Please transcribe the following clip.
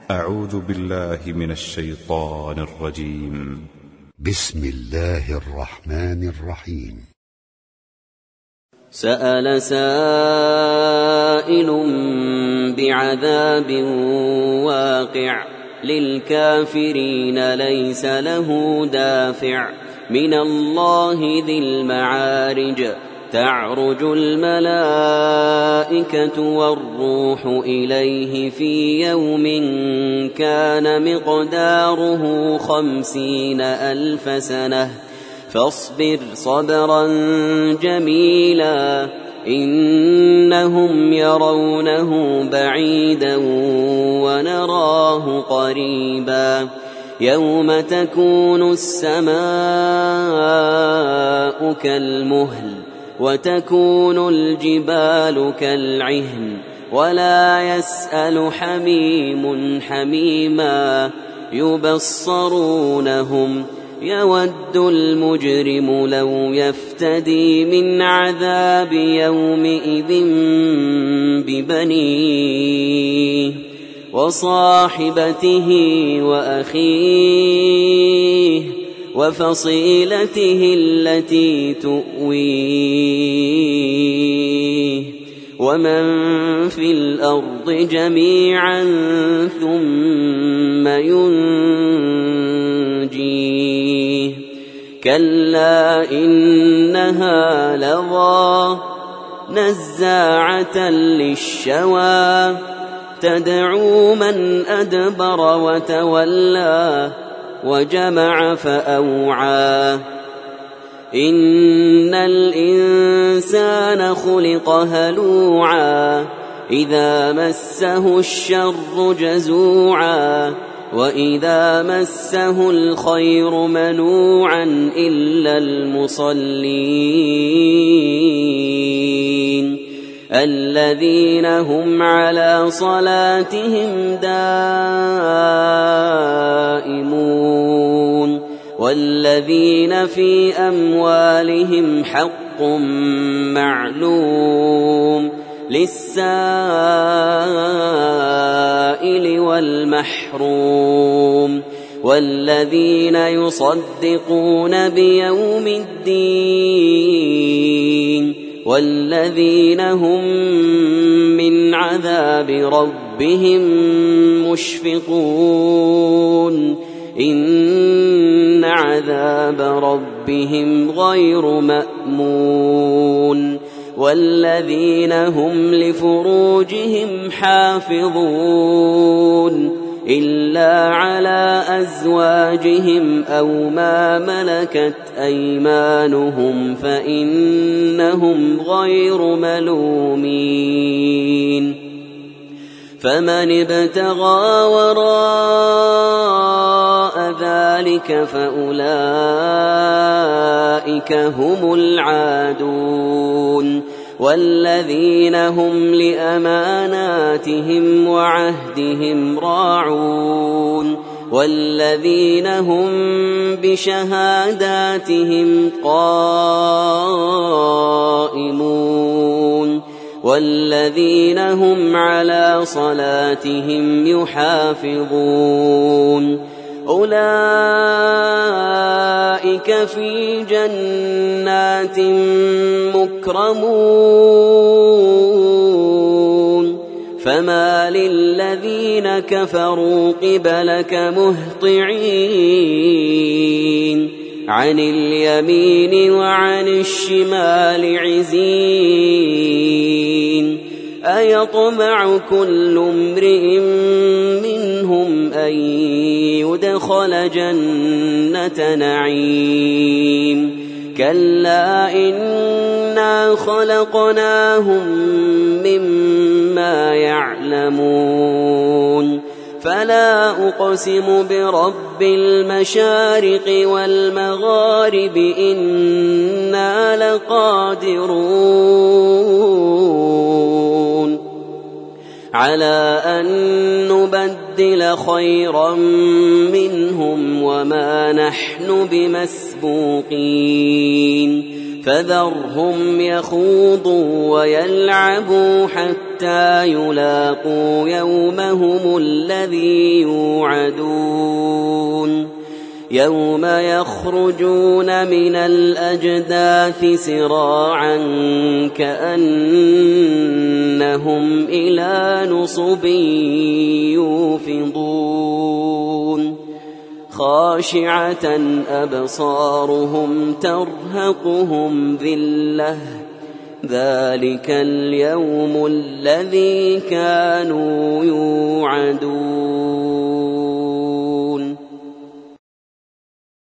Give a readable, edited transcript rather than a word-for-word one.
أعوذ بالله من الشيطان الرجيم. بسم الله الرحمن الرحيم. سأل سائل بعذاب واقع للكافرين ليس له دافع من الله ذي المعارج تعرج الملائكة والروح إليه في يوم كان مقداره 50,000 سنة فاصبر صبرا جميلا إنهم يرونه بعيدا ونراه قريبا يوم تكون السماء كالمهل وتكون الجبال كالعهن ولا يسأل حميم حميما يبصرونهم يود المجرم لو يفتدي من عذاب يومئذ ببنيه وصاحبته وأخيه وفصيلته التي تؤويه ومن في الأرض جميعا ثم ينجيه كلا إنها لظى نزاعة للشوى تدعو من أدبر وتولى وجمع فأوعى إن الإنسان خلق هلوعا إذا مسه الشر جزوعا وإذا مسه الخير منوعا إلا المصلين الذين هم على صلاتهم دائمون والذين في أموالهم حق معلوم للسائل والمحروم والذين يصدقون بيوم الدين والذين هم من عذاب ربهم مشفقون إن عذاب ربهم غير مأمون والذين هم لفروجهم حافظون إلا على أزواجهم أو ما ملكت أيمانهم فإنهم غير ملومين فمن ابتغى وراء ذلك فأولئك هم العادون والذين هم لأماناتهم وعهدهم راعون والذين هم بشهاداتهم قائمون والذين هم على صلاتهم يحافظون أولئك في جنات مكرمون فما للذين كفروا قبلك مهطعين عن اليمين وعن الشمال عزين أيطمع كل امرئ منهم أن يدخل جنة نعيم كلا إنا خلقناهم مما يعلمون فلا أقسم برب المشارق والمغارب إنا لقادرون على أن نبدل خيرا منهم وما نحن بمسبوقين فذرهم يخوضوا ويلعبوا حتى يلاقوا يومهم الذي يوعدون يوم يخرجون من الأجداث سراعا كأنهم إلى نصب يوفضون خاشعة أبصارهم ترهقهم ذلة ذلك اليوم الذي كانوا يوعدون